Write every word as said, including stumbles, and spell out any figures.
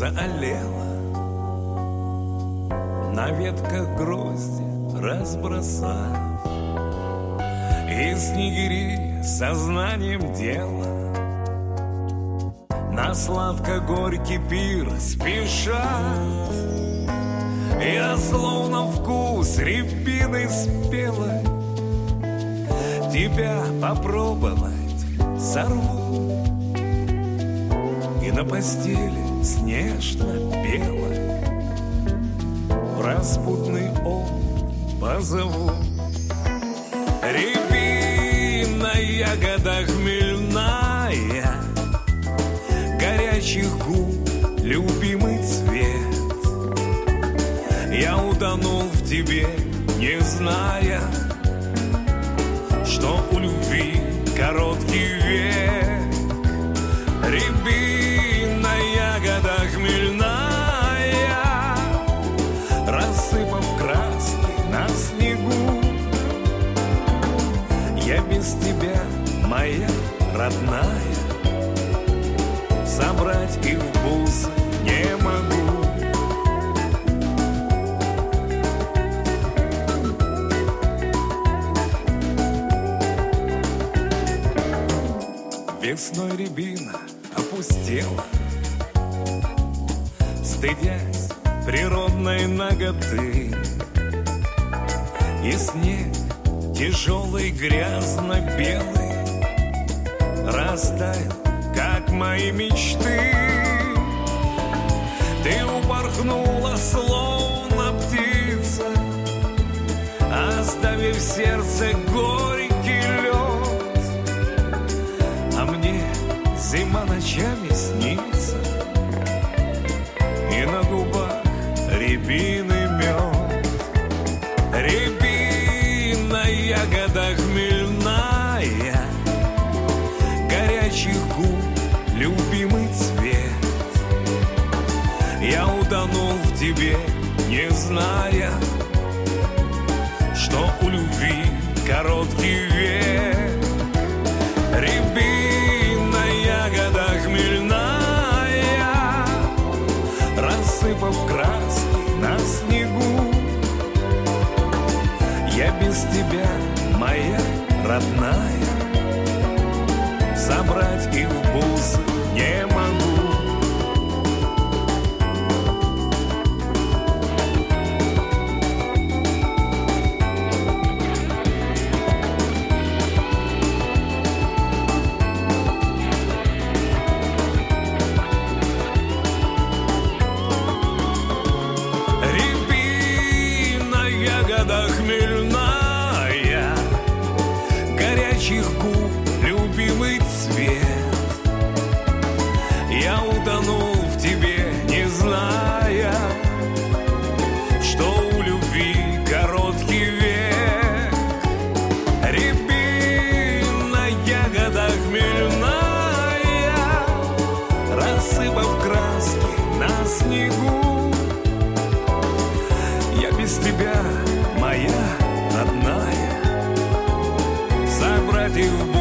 заолела, на ветках грозди разбросав, и снегири сознанием дела на сладко-горький пир спешат. Я словно вкус рябины спелой тебя попробовать сорву, и на постели снежно-белой в распутный омут позову. Рябина, ягода хмельная, горячих губ любимый цвет. Я утонул в тебе, не зная, что у любви короткий век. Рябина, ягода хмельная, рассыпав краски на снегу, я без тебя, моя родная, собрать их в бусы не могу. Весной рябина опустела, стыдясь природной наготы, и снег тяжелый, грязно-белый растаял, как мои мечты. Ты упорхнула, словно птица, оставив в сердце горький лед. А мне зима ночами снится, и на губах рябины мед. Рябина, ягода хмельная, горячих губ любимый цвет. Я утонул в тебе, не зная, что у любви короткий век. Рябина, ягода хмельная, рассыпав краски на снегу, я без тебя, моя родная, собрать их в бусы не могу. Рябина, ягода хмельная, горячих губ любимый цвет. Я утонул в тебе, не зная, что у любви короткий век. Рябина, ягода хмельная, рассыпав краски на снегу, я без тебя, моя родная, собрать их в